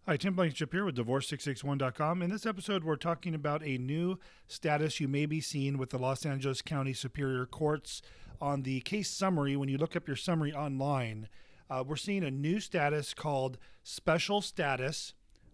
Hi, Tim Blankenship here with Divorce661.com. In this episode, we're talking about a new status you may be seeing with the Los Angeles County Superior Courts. On the case summary, when you look up your summary online, we're seeing a new status called Special Status,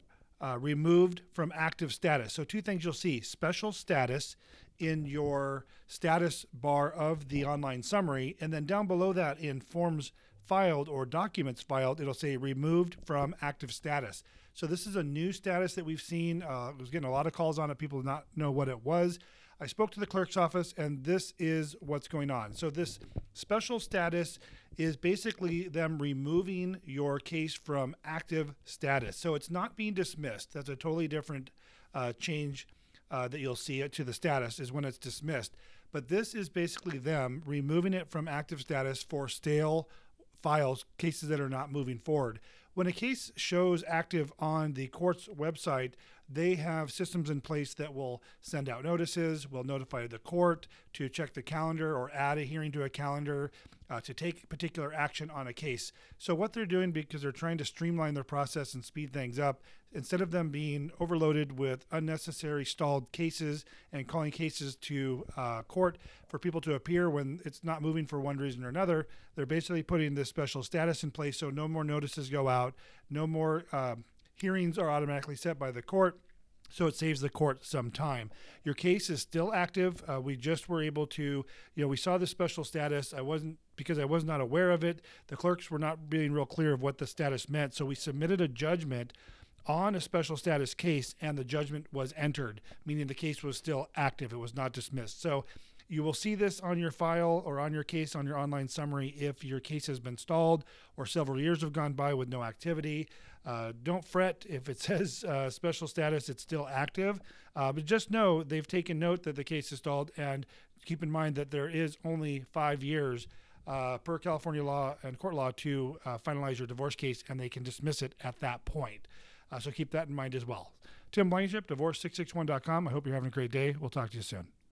removed from active status. So two things you'll see: special status in your status bar of the online summary, and then down below that in forms filed or documents filed, it'll say removed from active status. So this is a new status that we've seen. I was getting a lot of calls on it. People did not know what it was. I spoke to the clerk's office, and this is what's going on. So this special status is basically them removing your case from active status. So it's not being dismissed. That's a totally different change that you'll see to the status is when it's dismissed. But this is basically them removing it from active status for stale files, cases that are not moving forward. When a case shows active on the court's website, they have systems in place that will send out notices, will notify the court to check the calendar or add a hearing to a calendar, to take particular action on a case. So what they're doing, because they're trying to streamline their process and speed things up, instead of them being overloaded with unnecessary stalled cases and calling cases to court for people to appear when it's not moving for one reason or another, they're basically putting this special status in place so no more notices go out, no more hearings are automatically set by the court. So it saves the court some time. Your case is still active. We just were able to, we saw the special status. Because I was not aware of it, the clerks were not being real clear of what the status meant. So we submitted a judgment on a special status case, and the judgment was entered, meaning the case was still active. It was not dismissed. So you will see this on your file or on your case on your online summary if your case has been stalled or several years have gone by with no activity. Don't fret if it says special status, it's still active. But just know they've taken note that the case is stalled, and keep in mind that there is only 5 years per California law and court law to finalize your divorce case, and they can dismiss it at that point. So keep that in mind as well. Tim Blankenship, Divorce661.com. I hope you're having a great day. We'll talk to you soon.